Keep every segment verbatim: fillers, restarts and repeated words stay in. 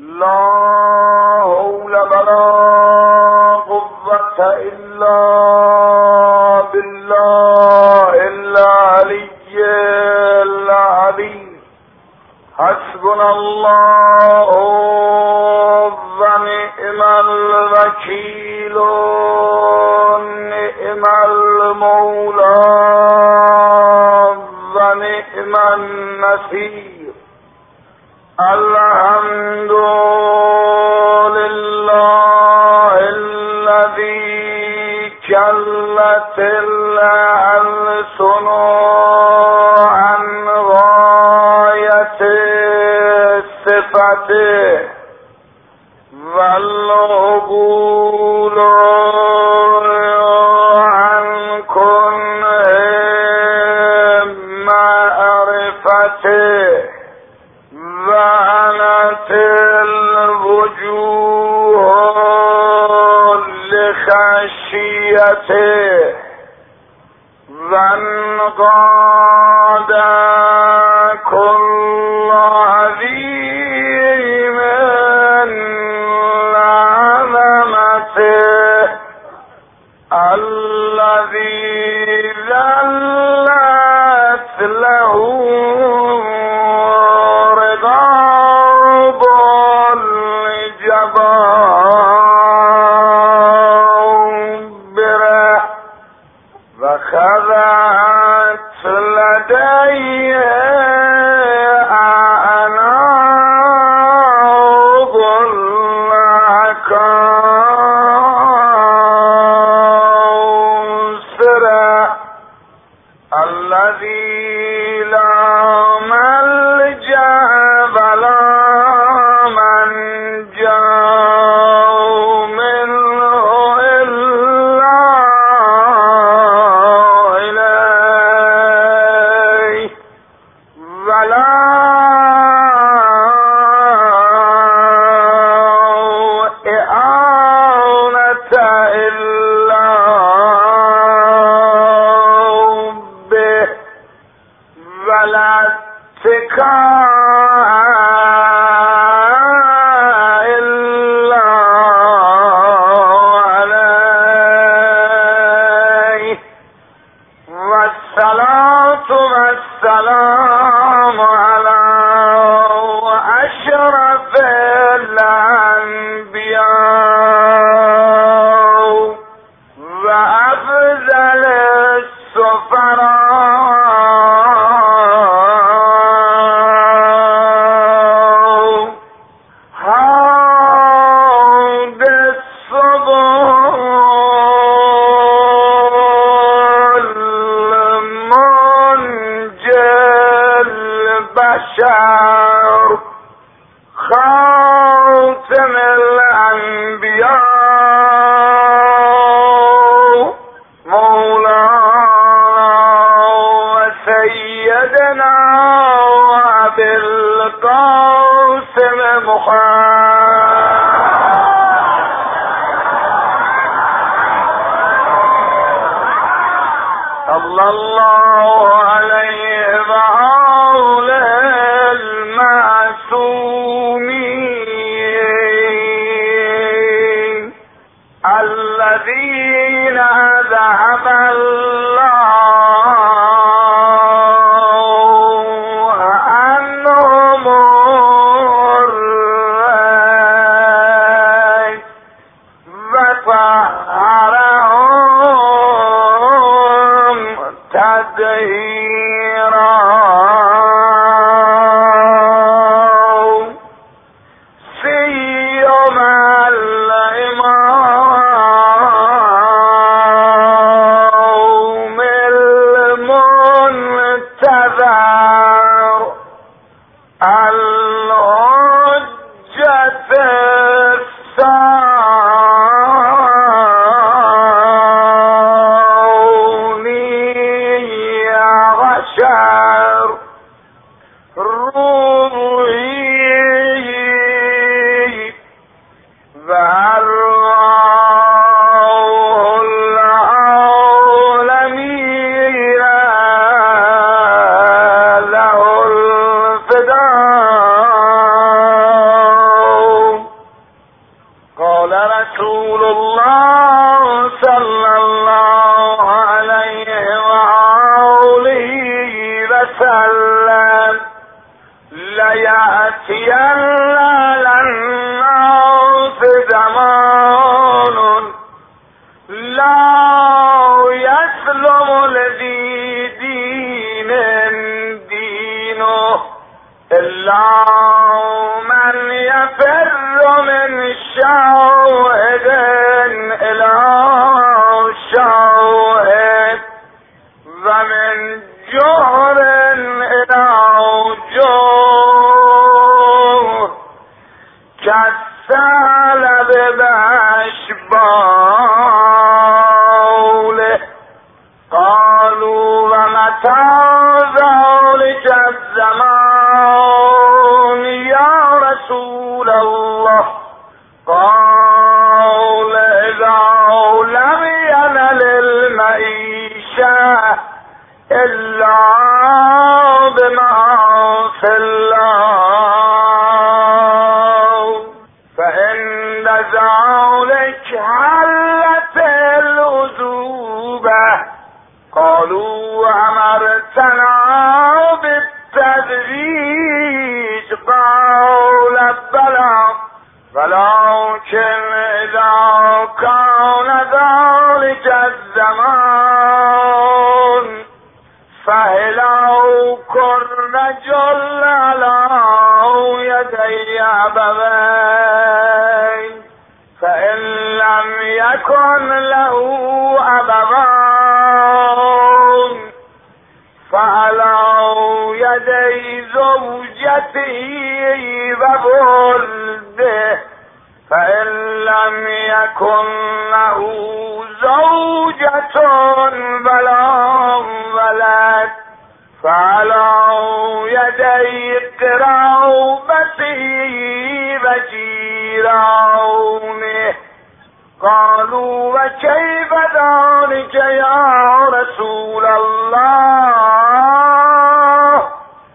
لا حول ولا قوة إلا بالله العلي العظيم. حسبنا الله ونعم الوكيل نعم المولى ونعم النصير. الحمد لله الذي كلت الألسن عن غاية صفته والعقول عن كنه معرفته وعنت الوجوه لخشيته وانقاد كل عظيم لعظمته الذي ذلت له خذت لدي أعناق العكاصرة الذي لا ملجأ ولا منجا والسلام على أشرف الأنبياء وأفضل السفراء حوض الصبح البشر خاتم الأنبياء مولانا وسيدنا وأبي القاسم محمد صلى الله عليه وآله المعصومين الذين ذهب الله عنهم الريب وطهرهم تطهيرا. الحجة الثانية رسول الله صلى الله عليه وآله وسلم ليأتين للناس زمان لا يسلم لذي دين دينه إلا من يفر من شاهد إلى شاهد ومن جهر إلى جهر كالثعلب بأشباله. قالوا ومتى ذلك الزمان يا رسول الله؟ قال إذا لم ينل المعيشة إلا بمعاصي الله فإن ذلك حلت العذوبة. قالوا أمرتنا بالتدريج قال بلى ولكن إذا كان ذلك الزمان فهلوا كن جل على يدي أبوين فإن لم يكن له أبوان فعلى يدي زوجته وولده فإن لم يكن له زوجة ولا ولد فعلى يدي قرابته وجيرانه. قالوا وكيف ذلك يا رسول الله؟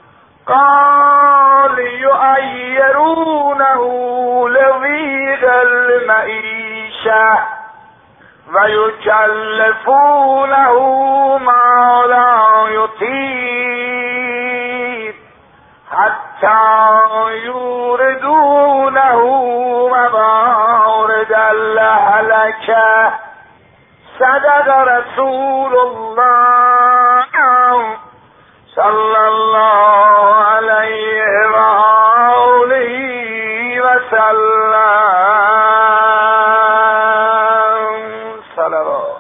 قال يؤيرونه لضيق المعيشة ويكلفونه ما لا يطيق حتى يوردونه موارد الهلكة. صدق رسول الله صلى الله عليه وآله وسلم. صلوات.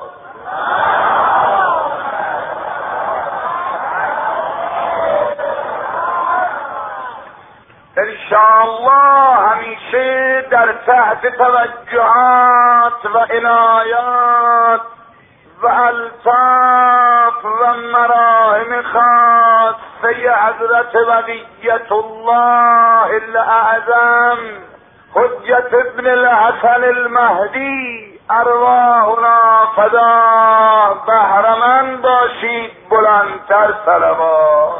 انشاءالله همیشه در تحت توجهات و عنایات و الطاف و مراهم خاصه حضرت ولیت الله الاعظم حجت ابن الحسن المهدی ارواحنا فدا بهرمند باشید. بلندتر صلوات.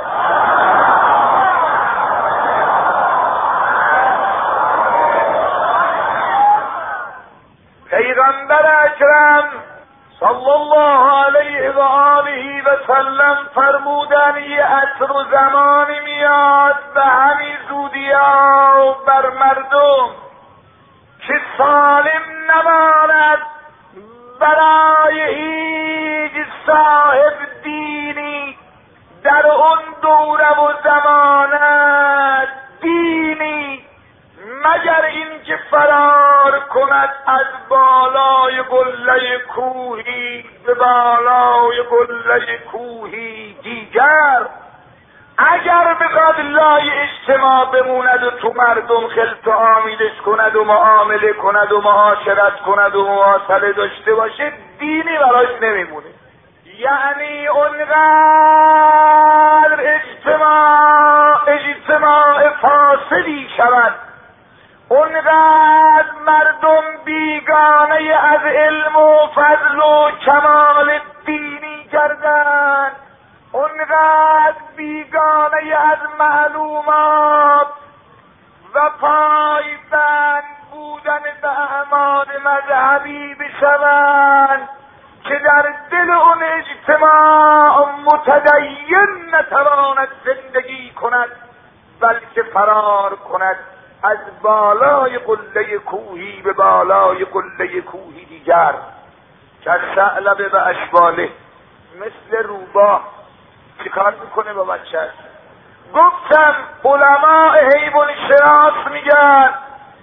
پیغمبر اکرم صلی الله علیه و آله و سلم فرمودن یه عصر و زمانی میاد به همین زودی ها بر مردم که سالم نماند برای هیچ صاحب دینی در اون دوره و زمانه دینی مگر این که فرار کند از بالای قله کوهی به بالای قله کوهی دیگر. اگر بخواد لای اجتماع بموند و تو مردم خلط و آمیدش کند و معامله کند و معاشرت کند و مواصله داشته باشه دینی براش نمیمونه. یعنی اونقدر اجتماع اجتماع فاسدی شود، اونقدر مردم بیگانه از علم و فضل و کمال دینی کردند، اونقدر بیگانه از معلومات و پایبند بودن به اعمال مذهبی بشوند که در دل اون اجتماع متدین نتواند زندگی کند، بلکه فرار کند از بالای قله کوهی به بالای قله کوهی دیگر. که ثعلبه و اشباله، مثل روباه چیکار میکنه با بچه‌اش؟ گفتم علماء حیوان شناس میگن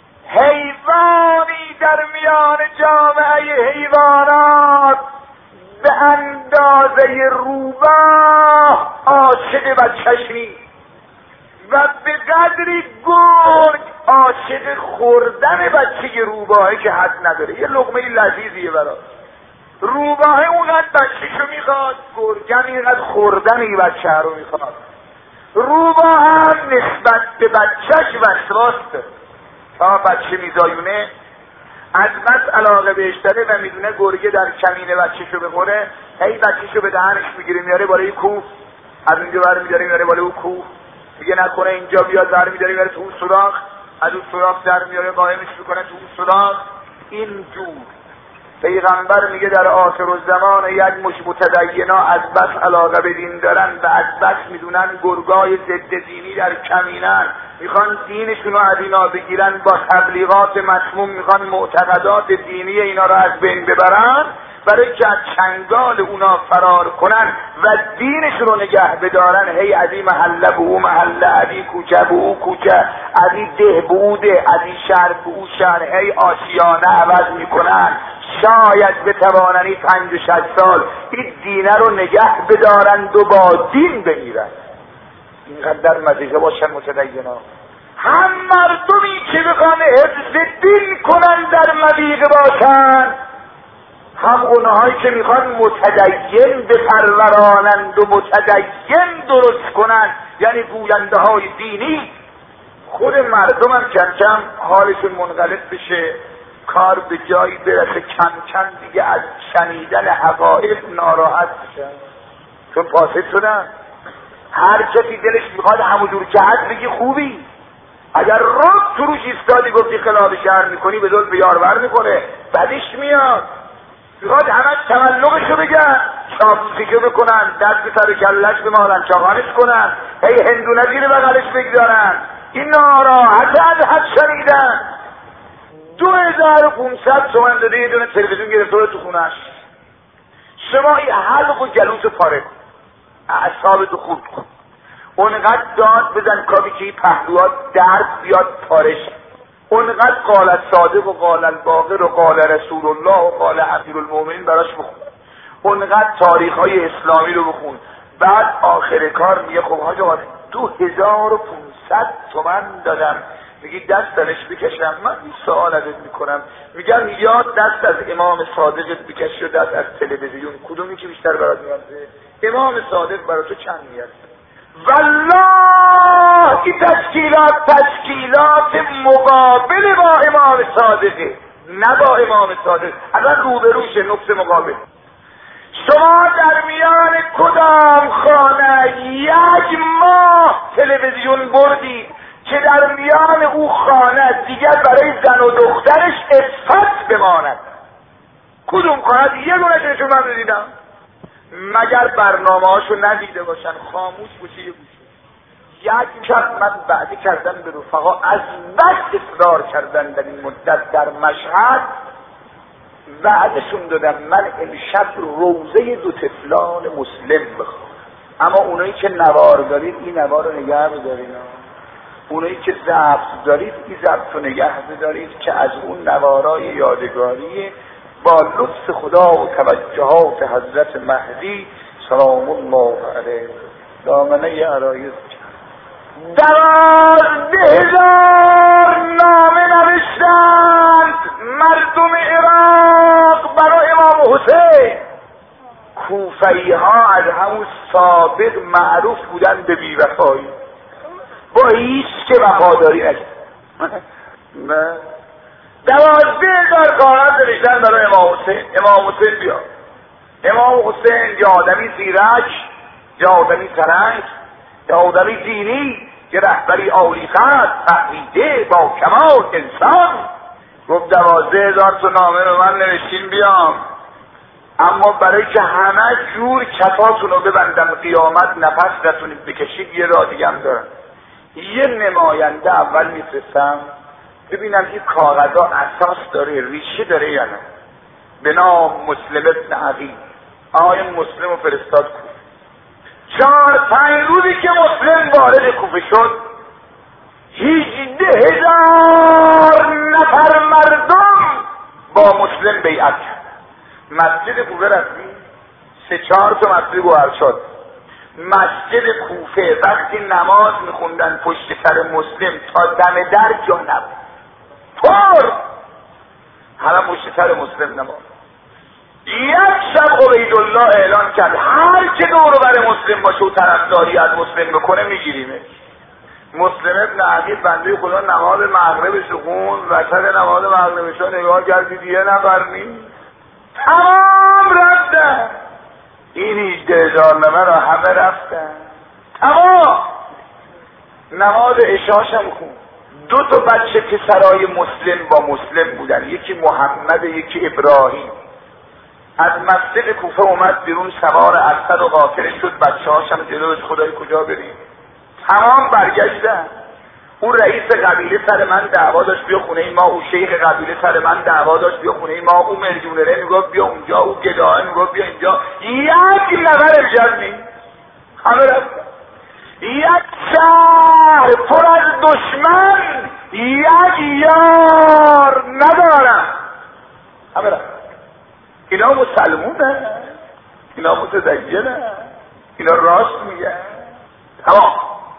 حیوانی در میان جامعه حیوانات به اندازه روباه عاشق بچه‌ش نیست و به قدری گرگ عاشق خوردن بچه روباهه که حد نداره. یه لقمه لذیذیه براش. روباهه اونقدر بچه‌شو میخواد، گرگم اینقدر خوردن این بچه رو میخواد. روباه هم نسبت به بچهش وسواس داره. تا بچه میزایونه از بس علاقه بهش داره و میدونه گرگه در کمین بچه‌شو بخوره، هی بچه‌شو به دهنش میگیره میاره بالای کوه، از اینجا بر میداره میاره بالای اون کوه، میگه نکنه اینجا بیاد بر میداره میاره تو اون سوراخ، از اون سوراخ در میاره قائمش میکنه تو اون سوراخ. این جور پیغمبر میگه در آخر الزمان یک مش متدینا از بس علاقه به دین دارن و از بس میدونن گرگای ضد دینی در کمینن، میخوان دینشون رو از اینا بگیرن، با تبلیغات مسموم میخوان معتقدات دینی اینا رو از بین ببرن برای که از چنگال اونا فرار کنن و دینشون رو نگه بدارن. هی از این محله به او محله، از این کوچه به او کوچه، از این ده به او ده، از این شهر به او شهر، هی آشیانه عوض میکنن. شاید بتوانن این پنج و شش سال این دینه رو نگه بدارند و با دین بمیرن. اینقدر مزیجه باشن متدینا. هم مردمی که بخوان حفظ دین کنن در مضیقه باشن، هم اونهایی که میخوان متدین بپرورانند و متدین درست کنن، یعنی گوینده های دینی. خود مردم هم کم کم حالشون منقلب بشه، کار به جایی برسه کم کم دیگه از شنیدن حقایق ناراحت بشن، چون فاسد شدن. هر کسی دلش میخواد همونجور که هست بگی خوبی، اگر رب تو روش ایستادی گفتی خلاف شهر میکنی به دل بیارور میکنه، بدش میاد. میخواد همه تملقشو بگن، چاپوسیشو بکنن، دست سر کلش بمالن، چاقانش کنن، هی هندونه زیر بغلش بگذارن. این ناراحت از حد شنیدن. دو هزار و پونصد تومن داده یه دونه تلویزیون گرفته تو خونش. شما این حلق و جلوس پاره کن، اعصابتو خورد کن، اونقدر داد بزن کابی که این پهلوات درد بیاد پارش، اونقدر قال صادق و قال الباقر و قال رسول الله و قال امیرالمومنین براش بخون، اونقدر تاریخ های اسلامی رو بخون. بعد آخر کار میگه خب حاج آقا دو هزار و پونصد تومن دادم، میگی دست درش بکشم؟ من این سوال ازت میکنم، میگم یا دست از امام صادقت بکشی و دست از تلویزیون، کدومی که بیشتر برات میارزه؟ امام صادق برای تو چند میارزه؟ والله این تشکیلات تشکیلات مقابل با امام صادقه، نه با امام صادق، اصلا روبروشه، نقطه مقابل. شما در میان کدام خانه یک ماه تلویزیون بردید که در میان او خانه دیگر برای زن و دخترش عفت بماند؟ کدوم خانه؟ یه دونه چشم من دیدم، مگر برنامه هاشو ندیده باشن، خاموش باشه یه گوشه. یک شب من بعدی کردن به رفقا، از بس اصرار کردن در این مدت در مشهد، وعدشون دادم من امشب روزه دو طفلان مسلم بخوام، اما اونایی که نوار دارید این نوار رو نگه بدارید، اونایی که ضبط دارید این ضبط رو نگه بدارید که از اون نوارای یادگاری با لطف خدا و توجهات حضرت مهدی سلام الله علیه دامنه عرایض دوازده هزار نامه نوشتند مردم عراق برای امام حسین. کوفه‌ای ها از همون سابق معروف بودن به بی‌وفایی، با هیچ که وفاداری نکرد. دوازده هزار کارات نوشتن برای امام حسین. امام حسین بیا، امام حسین یا آدمی زیرک، یا آدمی سرنگ، یا آدمی دینی، که رهبری عالی قدر، فهمیده، با کمال انسان، گفت دوازده هزار تا نامه رو من نوشتین بیام، اما برای که همه جور کفاتون رو ببندم قیامت نفس نتونید بکشید یه راه دیگه هم دارم. یه نماینده اول میفرستم ببینم این کاغذها اساس داره، ریشه داره یا نه. به نام مسلم ابن عقیل. آقای مسلم رو فرستاد کوفه. چهار پنج روزی که مسلم وارد کوفه شد، هجده هزار نفر مردم با مسلم بیعت کرد. مسجد کوفه رفتی، سه چهار تا مسجد گوهر شد. مسجد کوفه وقتی نماز میخوندن پشت سر مسلم تا دم در جا نبود، پر همه پشت سر مسلم نماز. یک شب عبیدالله اعلان کرد هر که دور و بر مسلم باشه و طرفداری از مسلم بکنه میگیریمش. مسلم ابن عقیل بنده خدا نماز مغربش رو خوند، وسط نماز مغربش رو نگاه کردید یه نفر نیست، تمام رفتن. این هجده هزار نفر رو همه رفتن تمام. نماز عشاشم خوند. دو تا بچه پسرای مسلم با مسلم بودن، یکی محمد یکی ابراهیم. از مسجد کوفه اومد بیرون سوار اسد و قافله شد، بچه هاشم جلوش خدای کجا بریم. تمام برگشتن. اون رئیس قبیله سر من دعوا داشت بیا خونه ما، او شیخ قبیله سر من دعوا داشت بیا خونه ما، او ملیونره میگفت بیا اونجا، او گداه میگفت بیا اینجا. یک نفر امشب نیست، همه رفتن. یک شهر پر از دشمن یک یار ندارم، همه رفتن. اینا مسلمونه، اینا متدینه، اینا راست میگن. تمام.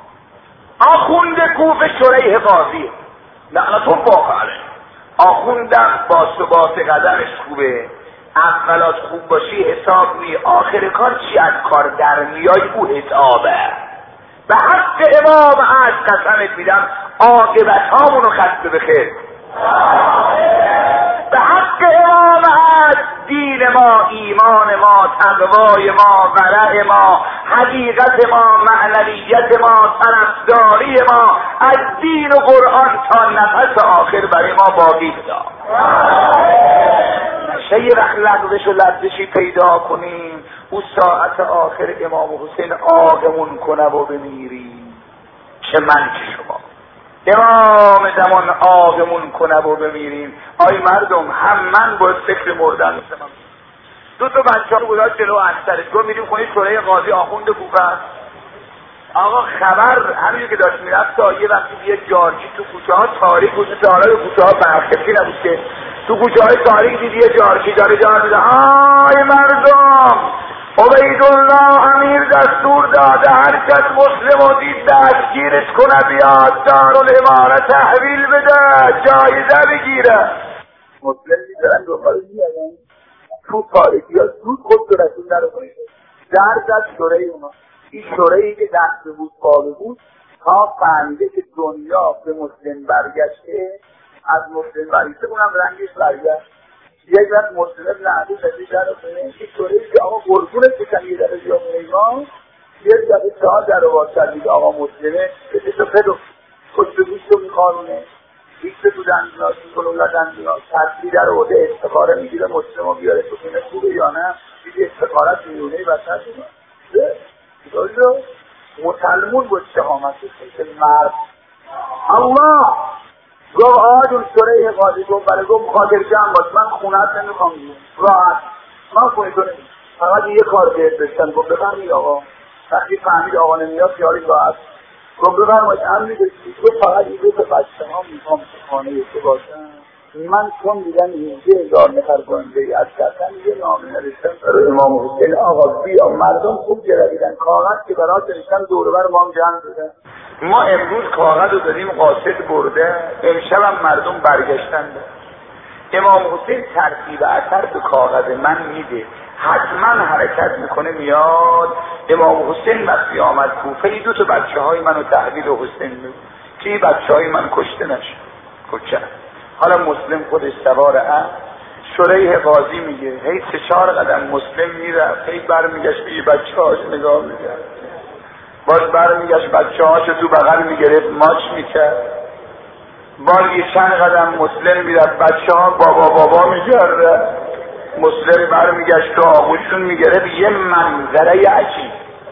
آخوند کوفه شریح قاضیه لعنتون واقع علیه. آخوندم با ثبات قدمش خوبه، اولات خوب باشی حساب می، آخر کار چی از کار در میای او حسابه. به حق امام از قسمت میدم عاقبت هامونو خسته بخیر. به حق امام از دین ما، ایمان ما، تقوای ما، ورع ما، حقیقت ما، معنویت ما، طرفداری ما از دین و قرآن تا نفس آخر برای ما باقی بدا. نشه یه وقت لغزش و لرزشی پیدا کنیم او ساعت آخر امام حسین آقمون کنه و بمیریم، چه من چه شما امام زمان آقمون کنه و بمیریم. آی مردم هم من باید فکر مردن مثل من. دو تا بچه ها گذاشت جلو اکثرش گفت میریم خونه شورای قاضی آخوند کوفه. آقا خبر همینجور که داشت میرفت تا یه وقتی یه جارچی تو کوچه ها تاریک بود، مثل حالا کوچه ها برخفتی نبود که تو کوچه های تاریک دید یه جارچی داره جار میده. آی مردم عبیدالله امیر دستور داده هر کس مسلم و دید دستگیرش کنه بیاد دارالاماره تحویل بده جایزه بگیره. مسلم میدارن دنبالش میادن تو تاریکی ها زود خود تو رسول نرو کنید در دست شورای اونا. این شورایی که دست بود باقی بود تا فهمیده که دنیا به مسلم برگشته، از مسلم برگشته اونم رنگش برگشت. یک وقت مسلم ابن عقیل رسید در خونه این شورایی که آقا قربونت بشن یه در جا خونه ما، یک دقیقه چهار در رو باز کردید آقا مسلمه بده تو پدو خوش به گوشت رو میخارونه ریکته تو دندوناش میکنه دندوناش تصویر در رو بوده استخاره میگیره مسلم رو بیاره تو خونه خوبه یا نه دیگه استخارت میونه وسط دو مسلمون بود شهامتی که مرد الله گفت آجون شورای قاضی گفت برای گفت مخاطر جمع باش من خونت نمیخوام راحت من خونه تو نمید فقط یه کار بهت داشتن. گفت بفرمید آقا. وقتی فهمید آقا نمیاد خیالی راحت گفت بفرمید امری داشتی. گفت فقط این دو تا بچه ها میخوام خانه یکی باشن. من چون دیدن هجده هزار نفر گنده از کردن یه نامه نوشتم برای امام حسین آقا بیا. مردم خوب گردیدن کاغذ که برای نوشتن دوربر ما هم جمع شدن. ما امروز کاغذ رو دادیم قاصد برده، امشب هم مردم برگشتن. امام حسین ترتیب اثر به کاغذ من میده، حتما حرکت میکنه میاد. امام حسین وقتی آمد کوفه دو تا بچه های منو تحویل حسین میده که بچه های من کشته نشه. کچه حالا مسلم خودش سوار هم شریح قاضی میگه هی سه چهار قدم مسلم میرفت هی برمیگشت به بچه هاش نگاه میکرد، باز برمیگشت بچه هاشو تو بغل میگرفت ماچ میکرد. بار یه چند قدم مسلم میرد، بچه ها بابا بابا میگرد، مسلم برمیگشت و آغوشون میگرد. یه منظره عجیب،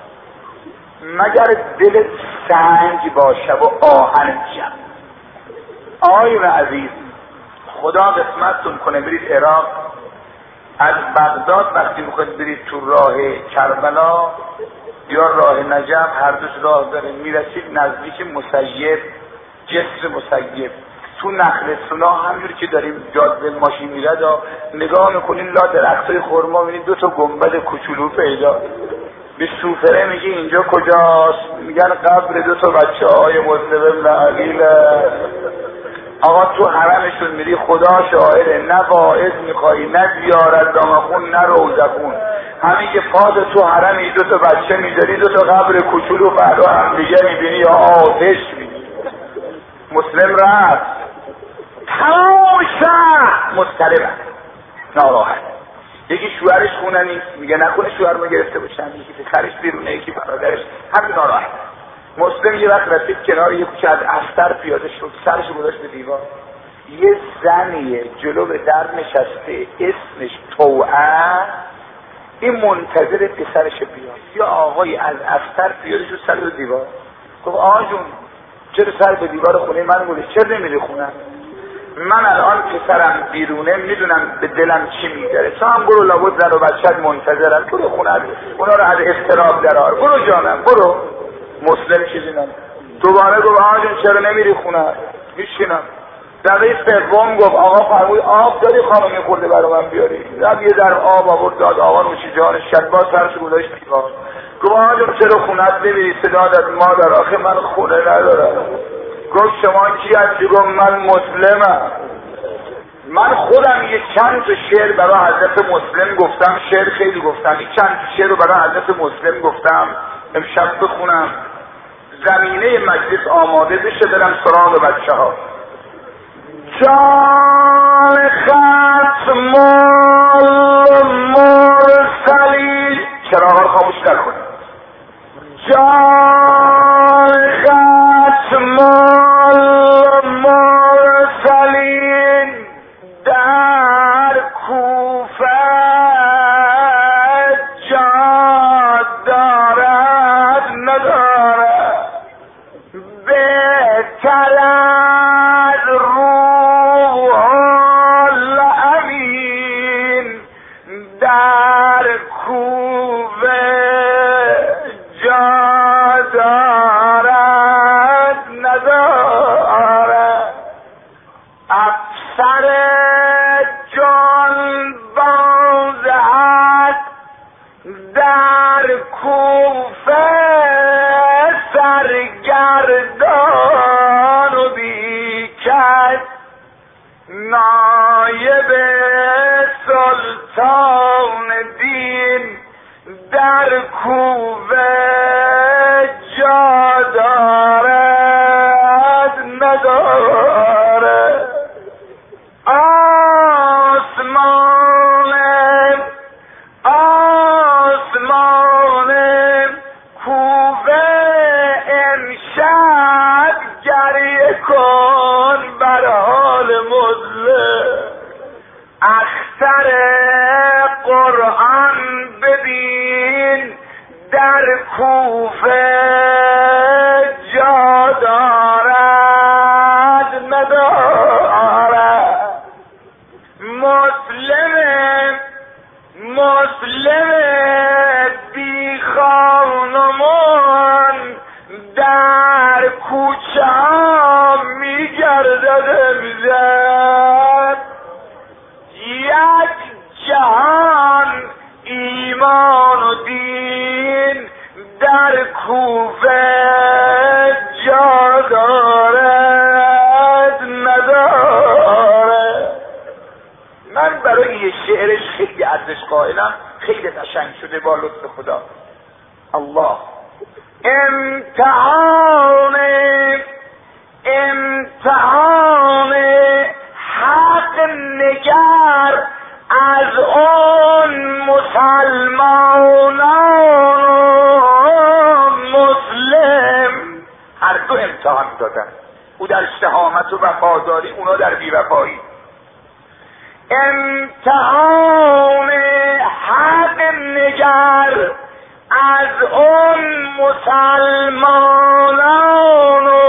مگر دل سنگ باشه و آهن جمع. آقایون عزیز، خدا قسمتتون کنه برید عراق، از بغداد وقتی میخواید برید تو راه کربلا یا راه نجف، هر دوش راه داره، میرسید نزدیک مسیب، جسر مسیب، تو نخل سنا همجور که داریم جاده ماشین میرد نگاه میکنین لا درختای خرما میبینید دو تا گنبد کوچولو پیدا. به سوفره میگه اینجا کجاست؟ میگن قبر دو تا بچه های مسلم لعلیله. آقا تو حرمشون میری، خدا شاهده، نه واعظ میخوایی، نه زیارت دامخون، نه روزخون، همین که پاد تو حرمی دو تا بچه میداری، دو تا قبر کوچولو فردا هم دیگه میبینی یا آتش میبینی. مسلم رفت، تمام شهر مضطرب، ناراحت. یکی شوهرش خونه نیست، میگه نکنه شوهرمو گرفته باشن، یکی پسرش بیرونه، یکی برادرش، همین ناراحت. مسلم یه وقت رسید کنار یه کوچه، از استر پیاده شد، سرش گذاشت به دیوار، یه زنیه جلو به در نشسته اسمش توعه، این منتظر پسرش بیاد. یا آقای از استر پیاده شد سر به دیوار، گفت آقا جون چرا سر به دیوار خونه من گذاشتی، چرا نمیری خونه؟ من الان پسرم بیرونه، میدونم به دلم چی میگذره، تو هم برو، لابد زن و بچت منتظرن، برو خونه اونا رو از اضطراب درار، برو جانم برو. مسلم چیزی نم دوباره گفت آقا جون چرا نمیری خونه؟ میشینم. دقیقه سوم گفت آقا فرمود آب داری خانم یه خورده برای من بیاری؟ رفت یه در آب آورد داد، آقا نوشی جانش شد، باز سرش گذاشت دیوار. گفت آقا جون چرا خونت نمیری؟ صدا داد مادر آخه من خونه ندارم. گفت شما کی هستی؟ گفت من مسلمم. من خودم یه چند تا شعر برای حضرت مسلم گفتم، شعر خیلی گفتم، یه چند تا شعر رو برای حضرت مسلم گفتم، امشب بخونم زمینه مجلس آماده بشه برم سراغ بچه ها. جان ختم المرسلین، چراغ رو خاموش نکنید. جان ختم المرسلین در کوفه جا دارد ندارد، بهتر از روح الامین در کوفه جا دارد ندارد. افسر جان باز است در کوفه سرگردان و بیکس، نایب سلطان دین در کوفه جا دارد ندارد. آسمان آسمان کوفه امشب گریه کن بر حال مظلم، اختر قرآن ببین در کوفه جا دارد ندارد. مسلم مسلم بی خانمان در کوچه ها میگردد امشب، یک جهان ایمان و دین در کوفه جا دارد ندارد. من برای یه شعرش خیلی ارزش قائلم، خیلی قشنگ شده با لطف خدا. الله امتحان امتحان حق نگر از اون مسلمانان مسلم، هر دو امتحان دادن. او در شهامت و وفاداری، اونا در بی‌وفایی. امتحان حق نگر از اون مسلمانان و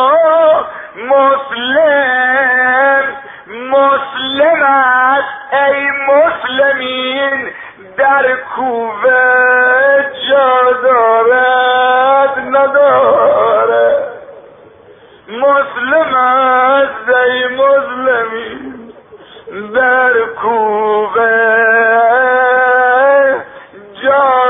مسلم مسلم است ای مسلمین در کوفه جا دارد نداره. مسلم است ای مسلمین در کوفه جا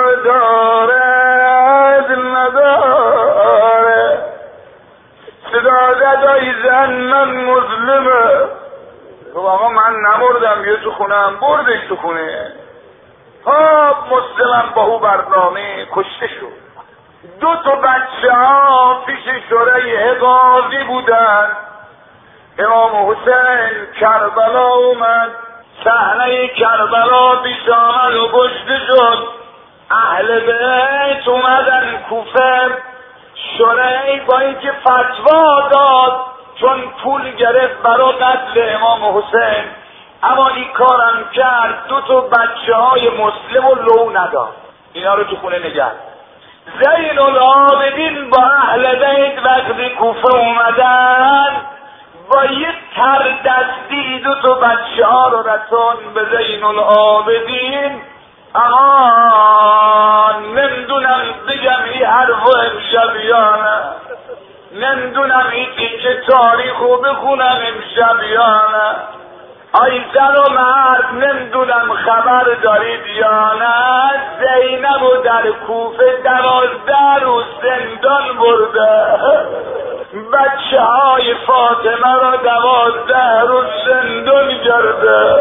دارد نداره. صدا زدای زن من مسلمه. تو آقا من نمردم بیا تو خونم، بردش تو خونه. ها مسلمم با او برنامه کشته شد. دو تا بچه ها پیش شوره قاضی بودن. امام حسین کربلا اومد، صحنه کربلا پیش آمد و کشته شد. اهل بیت اومدن کوفه، شورای با اینکه فتوا داد چون پول گرفت برای قتل امام حسین، اما این کارم کرد، دو تا بچه های مسلم و لو نداد. اینا رو تو خونه نگه. زین العابدین با اهل بیت وقتی کوفه اومدن با یه تر دستی دو تا بچه ها رو رسون به زین العابدین. اما نمیدونم بگم این حرف امشب یا نه، نمیدونم این دیگه تاریخ رو بخونم امشب یا نه. آی زن و مرد نمیدونم خبر دارید یا نه، زینب رو در کوفه دوازده روز زندان برده. بچه های فاطمه را دوازده روز زندان کرده.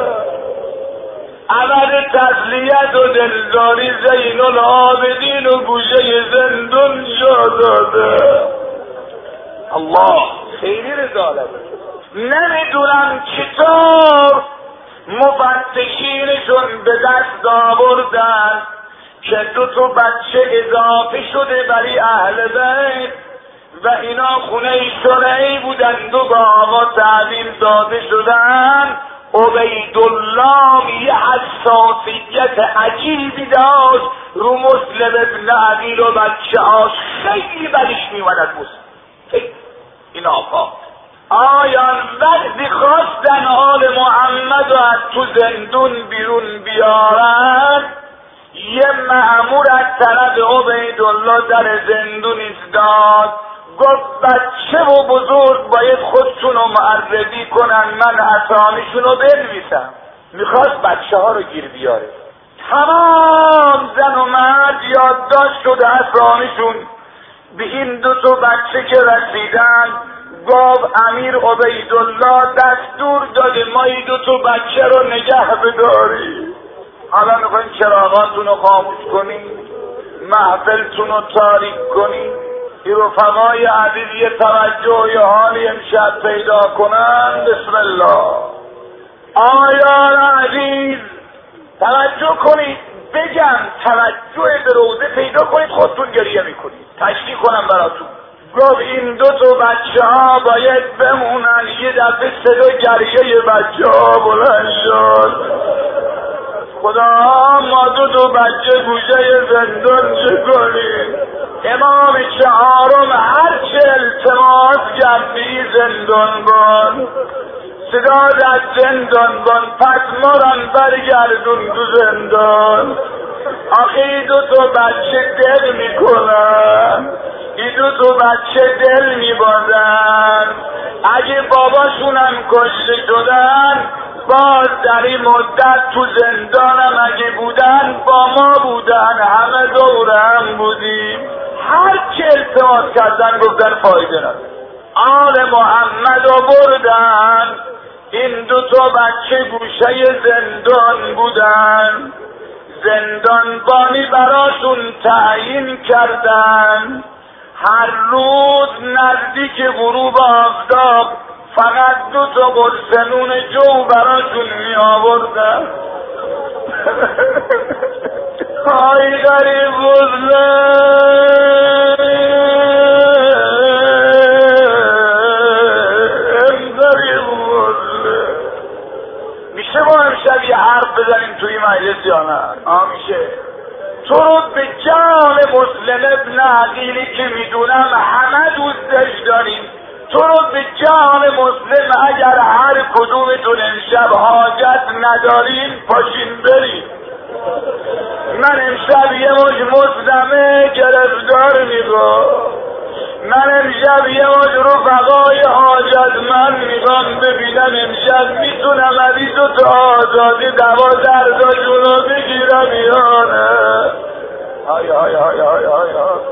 عمل تسلیت و دلداری زین العابدین و گوشه زندان جا داده. الله خیلی رضالت. نمیدونم چطور مفتشینشون به دست آوردن که دو تا بچه اضافه شده برای اهل بیت و اینا خونه شرعی بودن، دو با آقا تعلیم داده شدن. عبیدالله یه حساسیت عجیبی داشت رو مسلم ابن عقیل و بچه هاش، خیلی بدش میومد مسلم. این آقا آیان وقتی خواستن آل محمد رو از تو زندون بیرون بیارن، یه مأمور از طرف عبیدالله در زندون ایستاد، گفت بچه و بزرگ باید خودشون رو معرفی کنن، من اسامیشون رو بنویسم. میخواست بچه ها رو گیر بیاره. تمام زن و مرد یادداشت شده اسامیشون. به این دو تا بچه که رسیدن گفت امیر عبیدالله دستور داده ما این دو تا بچه رو نگه بداری. حالا میخواین چراغاتون رو خاموش کنی، محفلتون رو تاریک کنی، این رفقای عزیز یه توجه یه حالی امشب پیدا کنن. بسم الله. آیان عزیز توجه کنید، بگم توجه به روزه پیدا کنید، خودتون گریه میکنید. تشریح کنم براتون. گفت این دو تا بچه ها باید بمونن. یه دفعه صدا گریه بچه ها بلند شد. خدا ما دو تا بچه گوشه زندان چه کنیم؟ امام چهارم هرچه التماس کرد بی زندان بان، صدا در زندان بان، پس مران برگردون تو زندان. آخه دو تا بچه دل میکنن، این دو تا بچه دل میبازن. اگه باباشونم کشته شدن باز در این مدت تو زندانم اگه بودن با ما بودن، همه دورم بودیم. هر چه التماس کردن گفتن فایده نداره. آل محمد رو بردن. این دو تا بچه گوشه زندان بودن. زندانبانی براشون تعیین کردن. هر روز نزدیک غروب آفتاب فقط دو تا قرص نون جو براشون می آوردن. های غریب بزرگ میشه ما امشب یه حرف بزنیم توی مجلس یا نه؟ آه میشه. تو رو به جان مسلم ابن عقیلی که میدونم همه دوستش داریم، تو رو به جان مسلم اگر هر کدومتون امشب حاجت ندارین پاشین بریم. من امشب یه مش مسلمه گرفتار میگم، من امشب یه مش رفقای حاجت من میگم ببینم امشب میتونم عزیزو تا آزادی دوازده تاشون رو بگیرم یا نه. های های های های های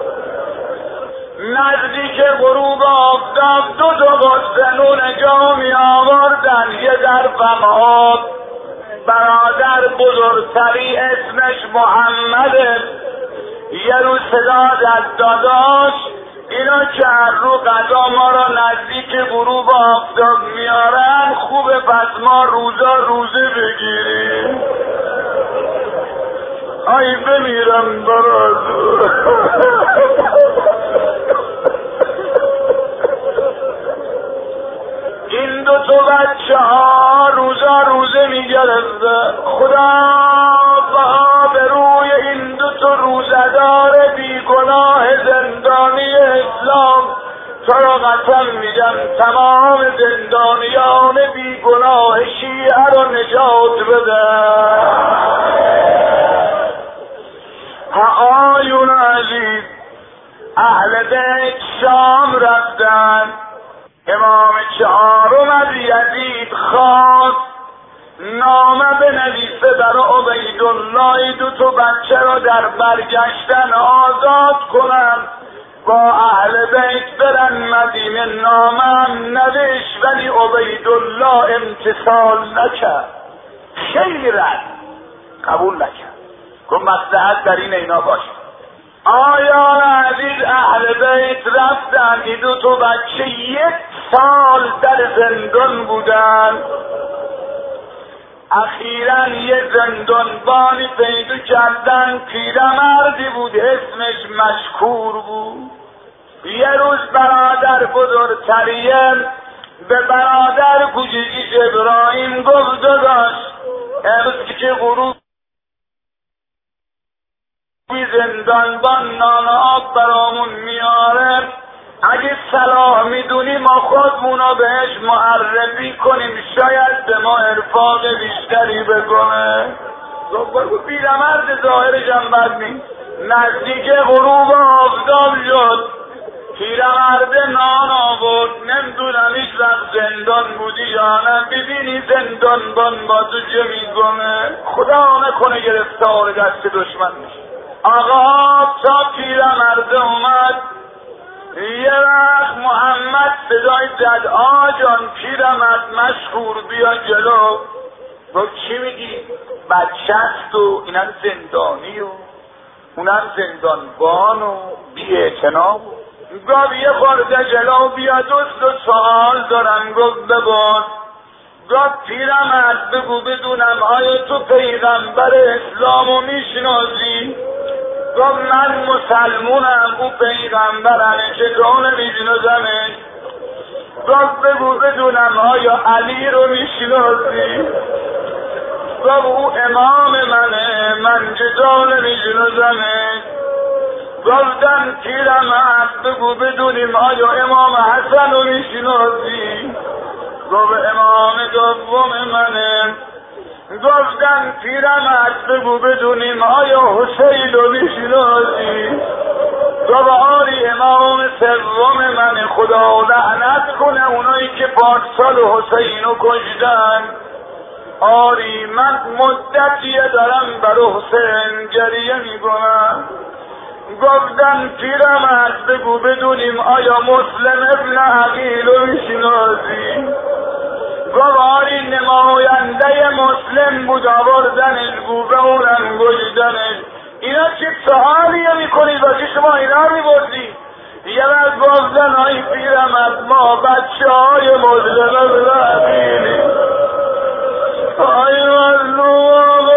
نزدیک غروب آفتاب دو تا گستنون جامی آوردن، یه ظرفم آب. برادر بزرگتری اسمش محمده، یه روز صدا از داداش اینا که هر رو قضا ما را نزدیک غروب آفتاب میارن خوبه پس ما روزا روزه بگیریم. آی بمیرم برادر. این دو تا بچه ها روزا روزه میگرفته. خدا با به روی این دو تا روزدار بیگناه زندانی اسلام تو را قسم میگم تمام زندانیان بیگناه شیعه را نجات بده. آیون عزیز اهل بیت شام رفتن. امام چهارم از یزید خواست نامه بنویسه برای عبیدالله دو تا بچه را در برگشتن آزاد کنن، با اهل بیت برن مدینه. نامه نوشت ولی عبیدالله امتثال نکرد، خیلی رد قبول نکرد، گفت مصلحت در این اینا باشه. آیان عزیز اهل بیت رفتن، این دو تا بچه یک سال در زندان بودن. اخیراً یه زندانبانی پیدا کردن، پیرمردی بود اسمش مشکور بود. یه روز برادر بزرگتریم به برادر کوچیکش ابراهیم گفت داداش امروز که غروب زندانبان نان آب برامون میاره، اگه صلاح میدونی ما خودمونو بهش معرفی کنیم شاید به ما ارفاق بیشتری بکنه. بگو پیرمرد ظاهرش هم بد نیست. نزدیک غروب آفتاب شد، پیرمرد نان آورد. نمیدونم هیچ وقت زندان بودی یا نه، ببینی زندانبان با تو چه میکنه. خدا نکنه گرفتار دست دشمن میشه. آقا تا پیرمرد اومد، یه وقت محمد صدای زد آجان پیرمرد مشکور بیا جلو. گفت چی میگی؟ بچه هست و اینم زندانی و اونم زندانبان و بی اعتنا. گفت یه خورده جلو بیا دوست و سوال دارم. گفت بگو. گفت پیرمرد بگو بدونم آیا تو پیغمبر اسلامو میشناسی؟ گفت من مسلمونم، او پیغمبرمه چطور نمیشناسمش؟ گفت بگو بدونم آیا علی رو میشناسی؟ گفت او امام منه، من چطور نمیشناسمش؟ گفتم پیرمرد بگو بدونیم آیا امام حسن رو میشناسی؟ گفت امام دوم منه. گفتم پیرمرد بگو بدونیم آیا حسین رو میشناسی؟ گفت آری امام سوم من، خدا لعنت کنه اونایی که پارسال حسین رو کشتن. آری من مدتیه دارم برای حسین گریه میکنم. گفتم پیرمرد بگو بدونیم آیا مسلم ابن عقیل رو میشناسی؟ گفت آری نماینده مسلم بود آوردنش گوبه اونم گشتنش. اینا چه سوالیه میکنید واسه شما اینا رو میبردید؟ یه وقت گفتن آی پیرمرد ما بچه های مسلم ابن عقیلی. آی مظلوم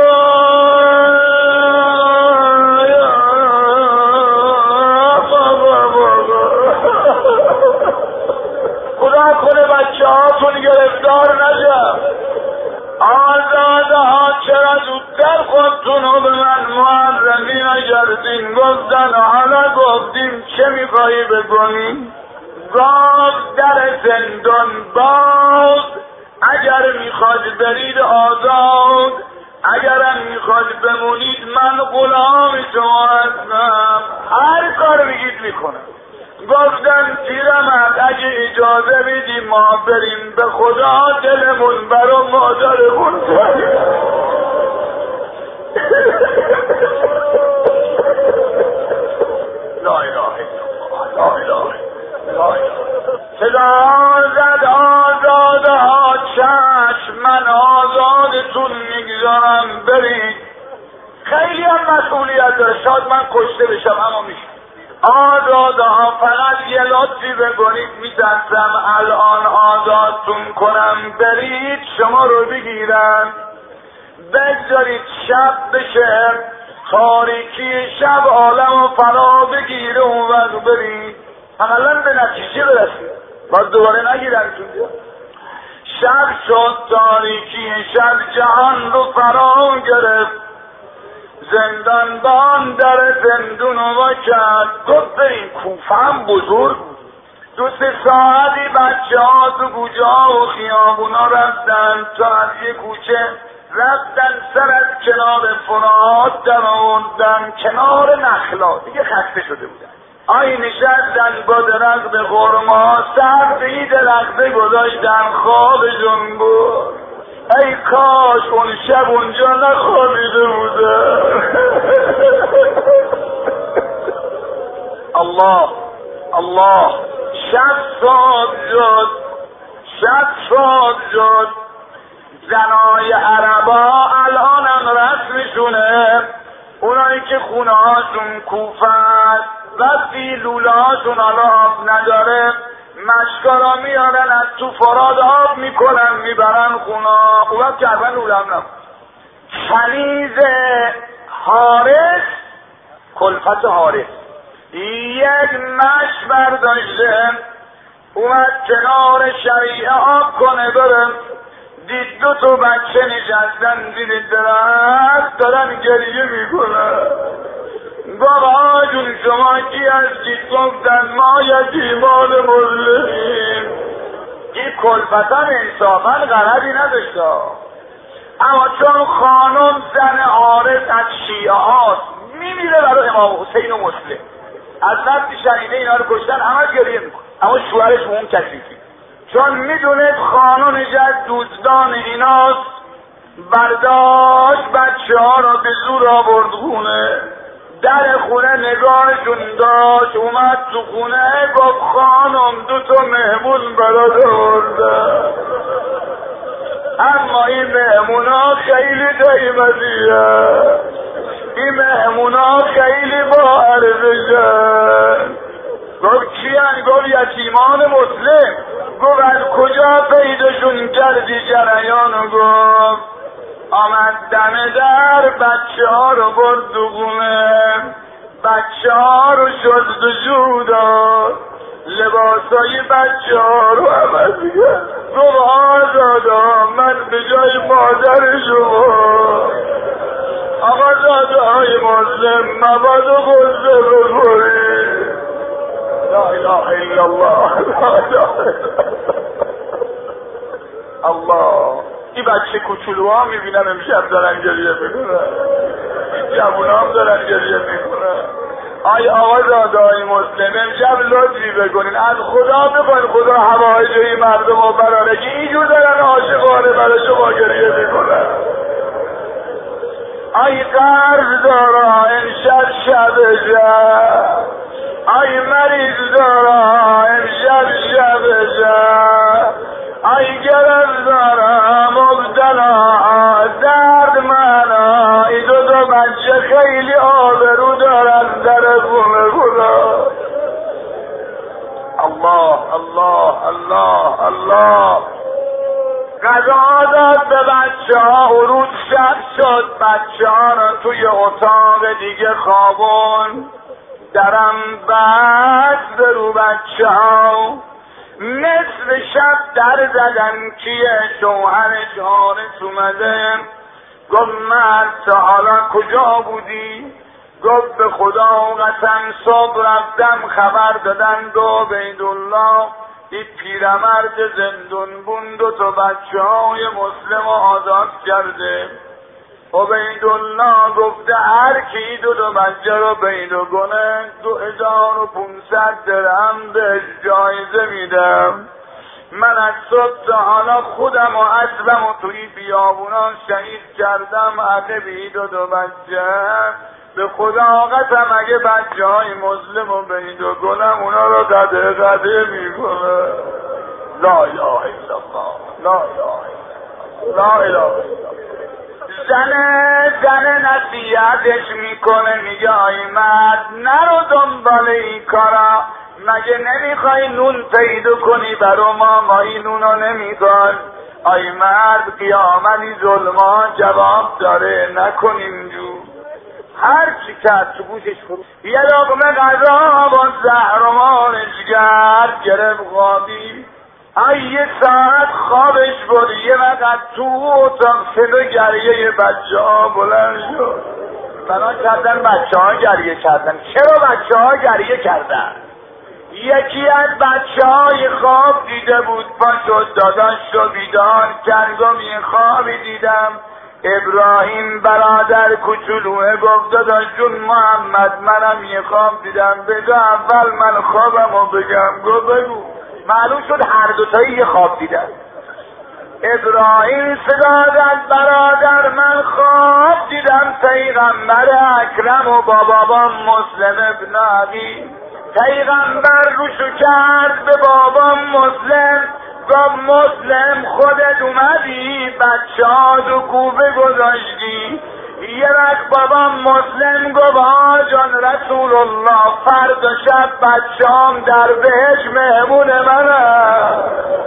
خدا کنه بچه هاتون گرفتار نشن. آزاد خودتونو به من معرفی نکردین. گفتن حالا گفتیم چه میخوایی بکنی؟ گفت در زندان باز، اگر میخواد برید آزاد، اگرم میخواد بمونید من غلام شما هستم، هر کار بگید میکنم. گفتن پیرمرد اگه اجازه بدی ما بریم به خدا دلمون برا مادرمون داریم. لا اله الا الله، لا اله الا الله. صدا زد آزاده ها چشم، من آزادتون میگذارم برید. خیلی هم مسئولیت داره، شاید من کشته بشم اما میشه. آزاده ها فقط یه لطفی بکنید میترسم الان آزادتون کنم برید شما رو بگیرن، بگذارید شب بشه، تاریکی شب عالم و فرا بگیره اون وقت برید عملا به نتیجه برسید، باز دوباره نگیرن تو. شب شد، تاریکی شب جهان رو فرا گرفت، زندانبان در زندون رو کرد. گفت بریم. کوفه هم بزرگ بود، دو سه ساعتی بچه ها تو کوچه ها و خیابونا رفتن تا از یه کوچه رفتن سر از کنار فرات در آوردن کنار نخلا، دیگه خسته شده بودن. آی نشستن با درخت خرما، سر به این درخته گذاشتن، خوابشون بود. ای کاش اون شب اونجا نخوابیده بوده. الله الله. شب صبح شد، شب صبح شد. زنای عربا الان هم رسمشونه، اونایی که خونه هاشون کوفه است و لوله هاشون حالا آب نداره، مشکارا میارن از تو فراد آب میکنن میبرن خونه. اون وقت که اول لوله هم نبود. کنیز حارس، کلفت حارس، یک مش برداشته اومد کنار شریعه آب کنه برم، دید دو تا بچه نشستن زیر درخت دارن گریه میکنن. بابا جون شما کی هستید؟ گفتن ما یتیمان مظلومیم. این کلفتن انصافا غرضی نداشت، اما چون خانم زن عارض از شیعه هاست میمیره برای امام حسین و مسلم، از وقتی شنیده اینا رو کشتن همه گریه میکن، اما شوهرش اون کسیفی چون میدونه خانم از دوستان ایناست، برداشت بچه ها را به زور آورد خونه. در خونه نگاهشون داشت، اومد تو خونه گفت خانم دو تا مهمون برات آورده، اما این مهمونا خیلی قیمتیه، این مهمونا خیلی با ارزشن. گفت کیان؟ گفت یتیمان مسلم. گفت از کجا پیداشون کردی جریانو؟ گفت آمد دم در بچه ها رو برد دو خونه، بچه ها رو شست و جو داد، لباسای بچه ها رو عوض کرد. گفت آزادا من به جای مادر شما آقا زاده های مسلم مواد و غصه بخورید. لا اله الا الله، لا اله الله. این بچه کوچولوها میبینم امشب دارن گریه میکنن، این جوونا هم دارن گریه میکنن. آی آقا زاده های مسلم امشب لطفی بکنین، از خدا بخواین خدا هوای جایی مردم رو براره که اینجور دارن عاشقانه برای شما گریه میکنن. آی قرض دارا امشب شب شب، آی مریض دارا امشب شب شب، آی گرز دارا مبتلا درد منا، ای دو دو بچه خیلی آبرو دارن در خونه خدا. الله الله الله الله. غذا داد به بچه ها، عروض شب شد، بچه ها رو توی اتاق دیگه خوابون، درم بست رو بچه ها. نصف شب در زدن کیه؟ شوهرش حارس اومده، گفت مرد تا حالا کجا بودی؟ گفت به خدا و قسم صبح رفتم خبر دادن دو عبیدالله این پیرمرد زندون بون دو تا بچه های مسلم آزاد کرده. عبیدالله گفته هر کی دو دو بچه رو پیدا کنه دو هزار و پونصد درهم بهش جایزه میدم. من از صبح تا حالا خودم و اصلم و توی بیابونان شهید کردم عقبی دو دو بچه. به خدا قسم اگه بچه های مسلم رو پیدا کنم اونا رو قده قده میکنه. لا اله الا الله، لا اله الا الله، لا اله الا الله. زنه زنه نصیحتش میکنه میگه آی مرد نرو دنبال این کارا، مگه نمیخوای نون پیدا کنی برا ما؟ ما این نونو نمیخوای. آی مرد قیامتی ظلمان جواب داره نکنیم جو. هر چی کرد تو گوشش فرو یه لقمه غذا با زهر و مالش گرد گرفت خوابی. ای یه ساعت خوابش بود یه وقت تو اتاق صدا گریه بچه ها بلند شد. بنا کردن بچه ها گریه کردن. چرا بچه ها گریه کردن؟ یکی از بچه های خواب دیده بود پا شد داداش رو بیدار کرد و یه خوابی دیدم ابراهیم برادر کوچولوه گفت داداش جون محمد منم یه خواب دیدم بگو اول من خوابم رو بگم. گفت بگو. معلوم شد هر دوتایی یه خواب دیدن. ابراهیم صدا زد برادر من خواب دیدم پیغمبر اکرم و با بابام مسلم ابن عقیل. پیغمبر روشو کرد به بابام مسلم گفت مسلم خودت اومدی بچه ها دو کوبه گذاشتی. یه وقت بابام مسلم گفت آجان رسول الله فردا شب بچه هم در بهش مهمون منم.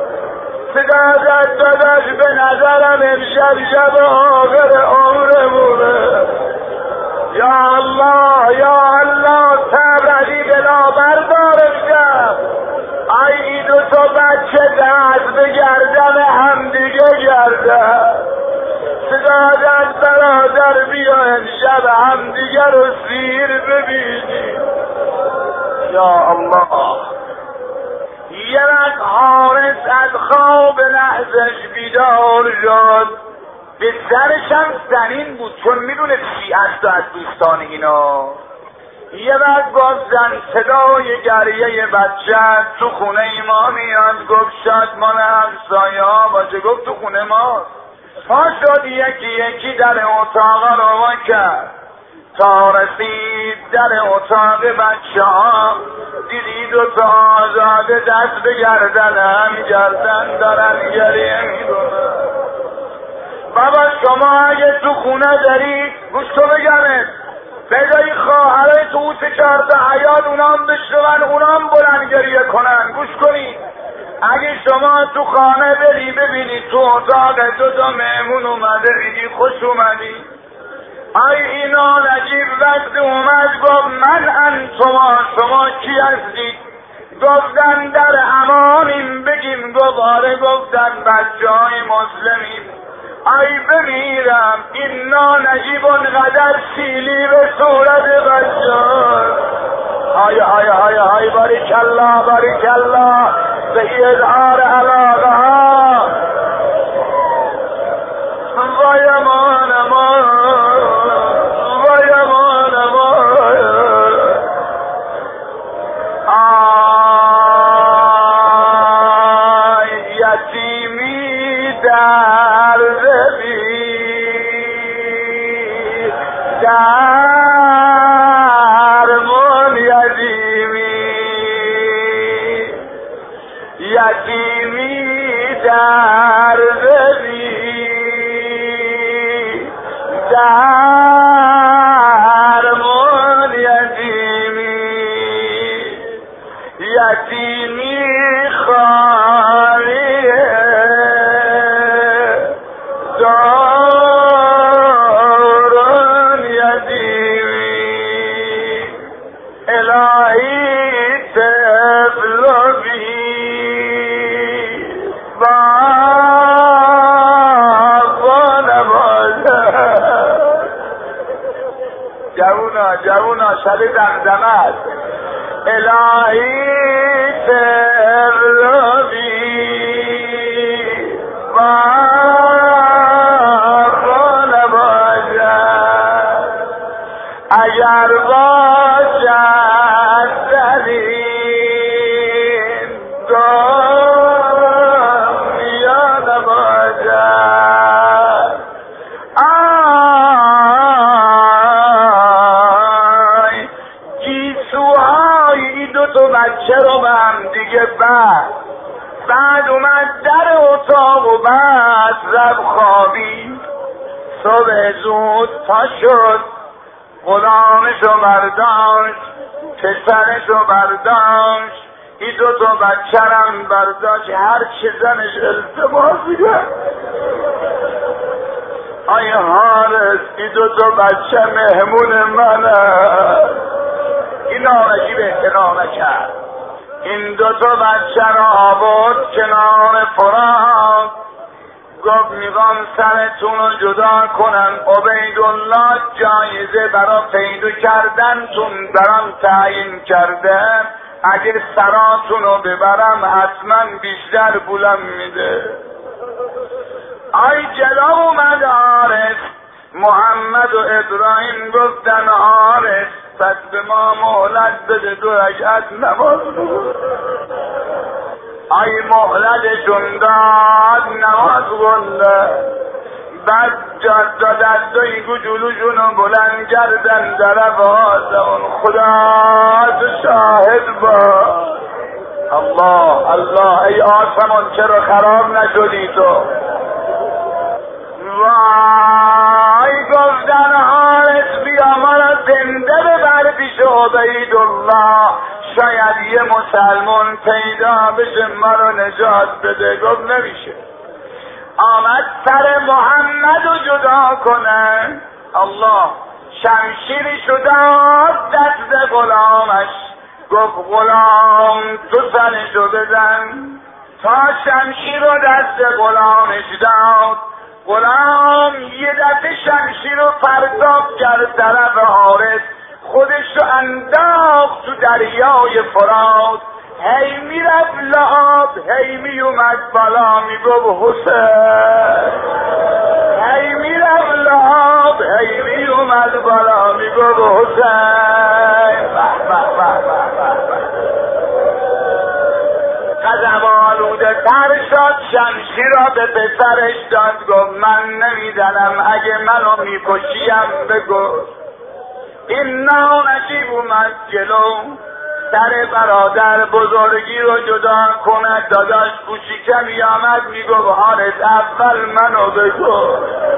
صدا زد داداش به نظرم امشب شب آخر عمرمونه. یا الله یا الله تبردی بلا بردارم شب. ای این دو تا بچه دست به گردن هم دیگه گردن. صدا زد برادر بیا امشب هم دیگه رو سیر ببینیم. یا الله. یه وقت حارس از خواب لحظش بیدار شد. به سرش هم زنین بود چون میدونه چی است از دوستان اینا. یه وقت گفت زن صدای گریه بچه تو خونه ما میاد. گفت شاید مال همسایه ها باشه. گفت تو خونه ما. پا شد یکی یکی در اتاق رو وا کرد تا رسید در اتاق بچه ها دیدی دو تا آزاده دست به گردن هم گردن دارن گریه میدونن. بابا شما اگه تو خونه داری گوش تو بگمت بگایی خواهرای تو اوت چهارده حیات اونام بشنون اونام بلند گریه کنن. گوش کنید اگه شما تو خانه بری ببینی تو اتاق دو تا مهمون اومده بگی خوش اومدی. ای اینا نجیب وقت اومد گفت من انتما شما کی هستید؟ گفتن در امانیم. بگیم گفت آره. گفتن بچه های مسلمیم. ای بمیرم اینا نجیبون قدر سیلی به صورت بچه های های های های باریکالله باریکالله به اظهار علاقه ها. وای امان امان وای امان امان. آی یتیمی در زبی درمون یتیمی یتیمی در زبی درمون یتیمی یتیمی خالیه دارون یتیمی الهی طفل بی بابا نباشه. جوونا جوونا شب زمزمت الهی ترلوی بارو نباشد اگر باشد دلیم دنیا نباشد آی گیسوهای دو تا بچه رو به هم دیگه بعد بعد اومد در اتاق و بعد رب خوابید. صبح زود پا شد، غلامشو برداشت، پسرشو برداشت، این دو تا بچه‌رم برداشت، هر چه زنش التماس می‌کرد آی حارس این دو تا بچه مهمون منه. این نامشی به احترام نکرد. این دو تا بچه را آورد کنار فرات، گفت میخوام سرتون رو جدا کنم. عبیدالله جایزه برا پیدا کردنتون برام تعیین کرده، اگر سراتون رو ببرم حتما بیشتر پولم میده. آی جلو اومد عارف، محمد و ابراهیم گفتن عارف پس به ما مهلت بده دو رکعت نماز بخون. آی مهلتشون داد، نماز خونده. بعد جادا دستای گجولوشون رو بلند کردن طرف آسمون. خدا تو شاهد با الله الله ای آسمان چرا خراب نشدی تو؟ وای گفتن حارس بیا ما را زنده ببر پیش عبیدالله، شاید یه مسلمان پیدا بشه ما رو نجات بده. گفت نمیشه. آمد سر محمد رو جدا کنه. الله شمشیری داد دست غلامش، گفت غلام تو سرشو بزن. تا شمشیر رو دست غلامش داد، غلام یه دفعه شمشیر رو پرتاب کرد طرف حارس، خودش رو انداخت تو دریای فرات. هی میرفت لحاب، هی میومد بالا میگفت حسین. هی میرفت لحاب، هی میومد بالا میگفت حسین. غضب آلوده تر شد، شمشیر را به پسرش داد، گفت من نمیدانم اگه منو میکشیم بگو. این نه نشیب اومد جلو، سر برادر بزرگی رو جدا کند. داداش کوچیکه می آمد میگفت حارس اول منو بگو.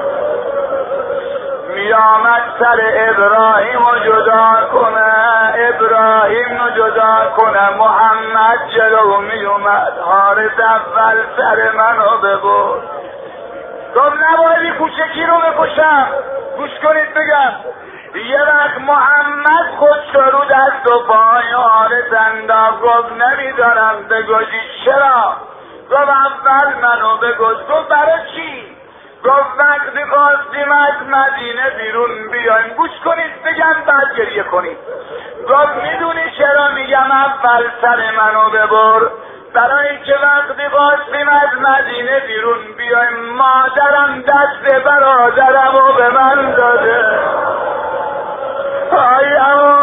می آمد سر ابراهیم رو جدا کنه، ابراهیم رو جدا کنه. محمد جلو می اومد، حارس اول سر منو بگو. گفت نباید کوچکی رو بکشم. گوش کنید بگم، یه وقت محمد خودش رو دست و پای حارس انداخت، گفت نمیدارم بگوشی. چرا؟ گفت اول منو بگوش. گفت برای چی؟ گفت وقتی خواستیم از مدینه بیرون بیایم. گوش کنید بگم بعد گریه کنید. گفت میدونی چرا میگم اول سر منو ببر؟ برای اینکه وقتی خواستیم از مدینه بیرون بیایم مادرم دست برادرم رو به من داده. آی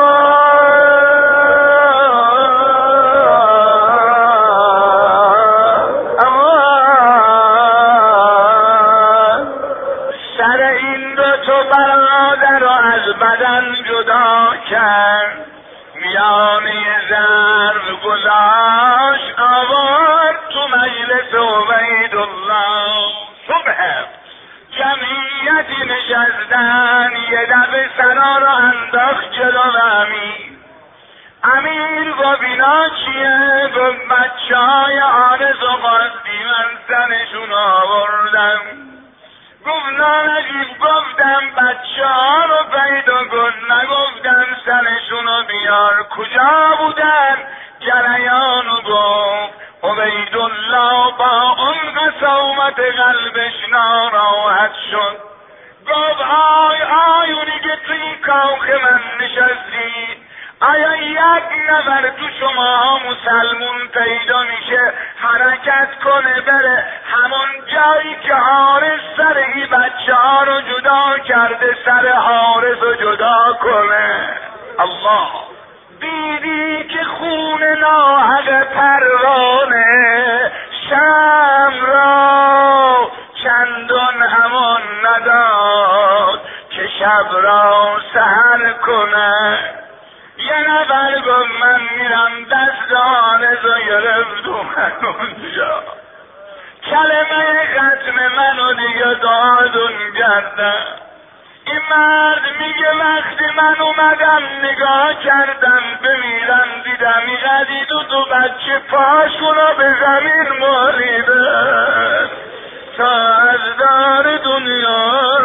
سر این دو تو برادر رو از بدن جدا کرد، میانه ظرف گذاشت آورد تو مجلس عبیدالله. صبح جمعیتی نشستن، یه دفعه سنا رو انداخت جلو امیر. امیر گفت اینا چیه؟ گفت بچه های حارس و قاسمی من سنشون آوردم. گفت نانجیب گفتم بچه ها رو پیدا کن، نگفتم سنشون رو بیار. کجا بودن؟ جریانو گفت. عبیدالله با اون قساوت قلبش ناراحت شد. گفت آی آی اونی که توی کاخ من نشستید، آیا یک نفر تو شما مسلمون پیدا میشه حرکت کنه بره همون جایی که حارس سر این بچه ها رو جدا کرده سر حارس رو جدا کنه؟ الله. دیدی که خون ناحق پروانه شم را چندان امان نداد که شب را سحر کنه. یه نفر گفت من میرم دست آنز رو گرفت اومد اونجا، کلمه ختم منو دیگه دادون کردم. این مرد میگه وقتی من اومدم نگاه کردم بمیرم دیدم این قدید و دو بچه پاشونو به زمین مالیدن تا از دار دنیا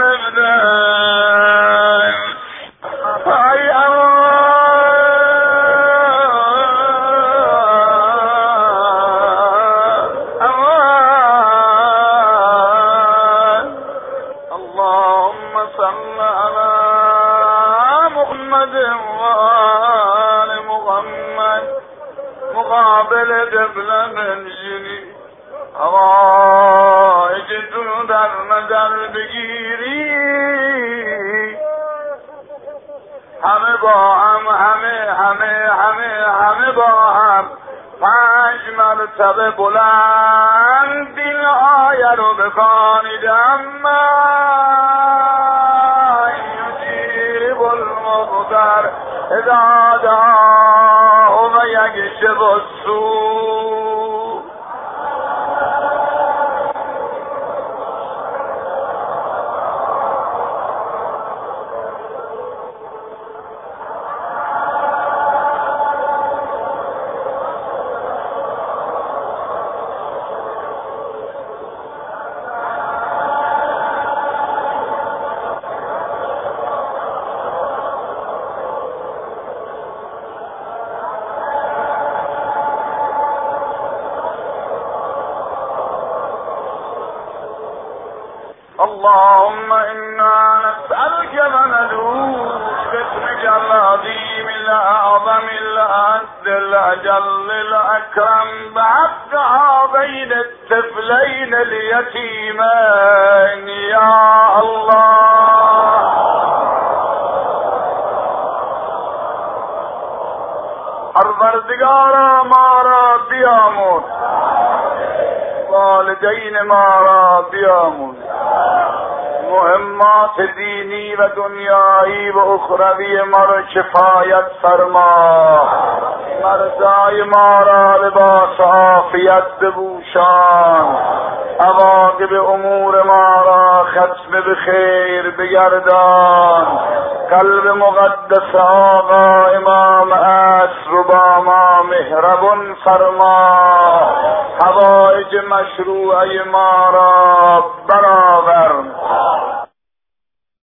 رفتن. آی مقابل قبل منزلی حوایجتون در نظر بگیری، همه با هم همه همه همه همه با هم پنج مرتبه بلند این آیه رو بخوانید. اما یجیب المضطر اذا دعاه و یکشف السوء. اللهم إنا نسألك وندعوك باسمك العظيم الأعظم الأعز الأجل الأكرم بحق هذين الطفلين اليتيمين يا الله. پروردگارا ما را بیامرز، والدین ما را بیامرز، مهمات دینی و دنیایی و اخروی ما را کفایت فرما، مرزای ما را لباس عافیت بپوشان، عواقب امور ما را ختم به خیر بگردان، قلب مقدس آقا امام عصر با ما مهربان فرما، حوائج مشروعه ما را برآور.